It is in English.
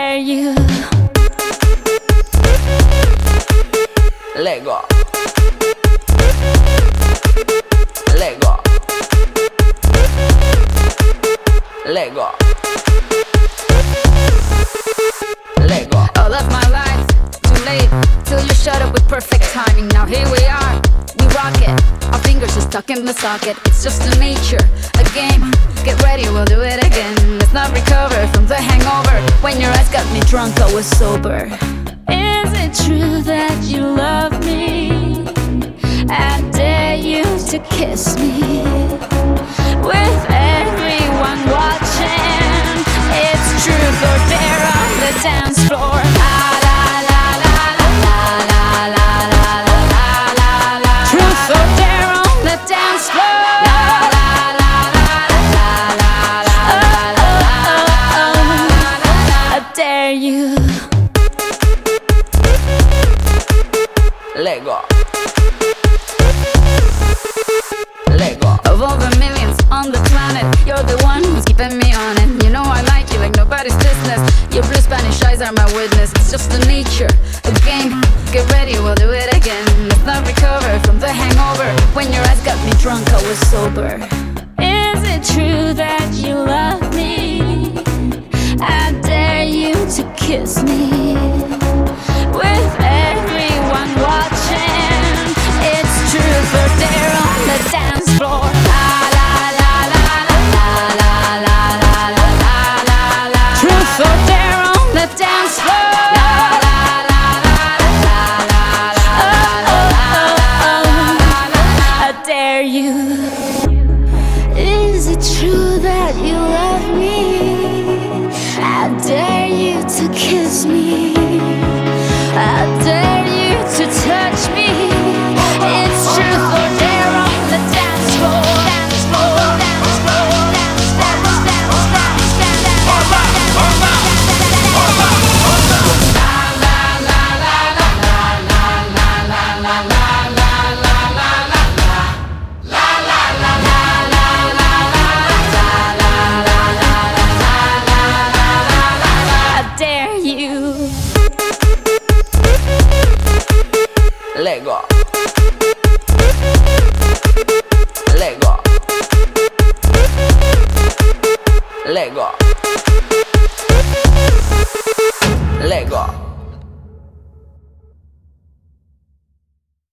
dare you? Lego. Lego. Lego. Lego. All of my life, too late, till you shut up with perfect timing. Now here we are, we rock it. Our fingers are stuck in the socket. It's just a nature, a game. Get ready, we'll do it again. Let's not recover from the hangover. When your eyes got me drunk, I was sober. Is it true that you love me? I dare you to kiss me. With everyone watching, it's truth or dare on the dance floor. La la la la la la la la la la la. Truth or dare on the dance floor. La la la la la la la la la. I dare you. Lego. Lego. Of all the millions on the planet, you're the one who's keeping me on it. You know I like you like nobody's business. Your blue Spanish eyes are my witness. It's just a nature, a game. Get ready, we'll do it again. Let's not recover from the hangover. When your eyes got me drunk, I was sober. Is it true that you love me? I dare you to kiss me. With everyone watching, it's truth or dare on the dance floor. La la la la la la la la la la la. Truth or dare on the dance floor. La la la la la la la la. I dare you. Is it true that you love me? I dare you to kiss me. I dare you to touch me. It's truth or dare on the dance floor. Dance floor, dance floor, dance, dance, dance, dance, dance, dance. La la la la la la la la la la la la la la. La la la la la la la la la la. I dare you. Lego. Lego. Lego. Lego.